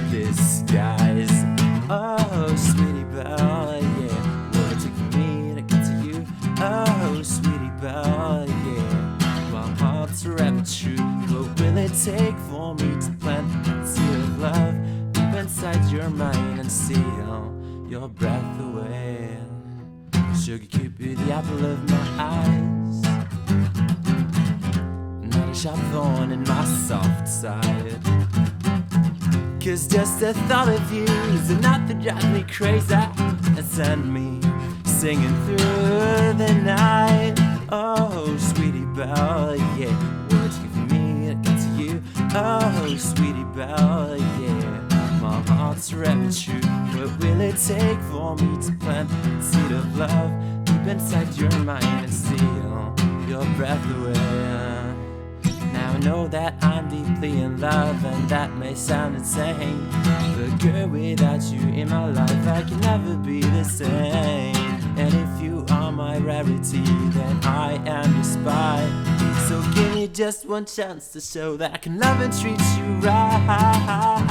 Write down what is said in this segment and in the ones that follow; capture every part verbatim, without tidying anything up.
disguise. Oh, sweetie belle, yeah. What it took for me to get to you. Oh, sweetie belle, yeah. My heart's wrapped true. What will it take for me to plant the seed of love deep inside your mind and steal your breath away? Sugar Cupid, the apple of my eyes, not a sharp thorn in my soft side. Cause just the thought of you is enough to drive me crazy and send me singing through the night. Oh, sweetie belle, yeah. What you give me to get to you. Oh, sweetie belle, yeah. My heart's wrapped true. What will it take for me to plant the seed of love deep inside your mind and steal your breath away? Now I know that I'm deeply in love, and that may sound insane, but girl, without you in my life I can never be the same. And if you are my rarity, then I am your spy. So give me just one chance to show that I can love and treat you right.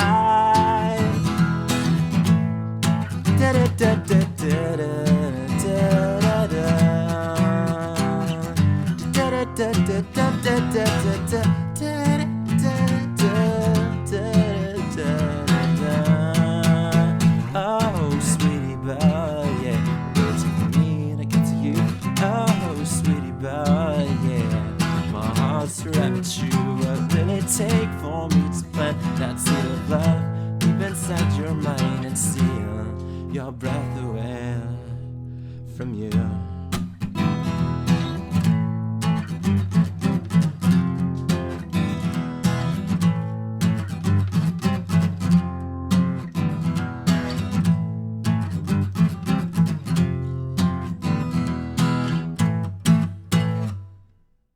Da da da da da da da da da da da da da da da. Oh, sweetie belle, yeah. What it took for me to get to you. Oh, sweetie belle, yeah. My heart's wrapped true. What will it take for me to plant that seed of love deep inside your mind and steal your breath away from you?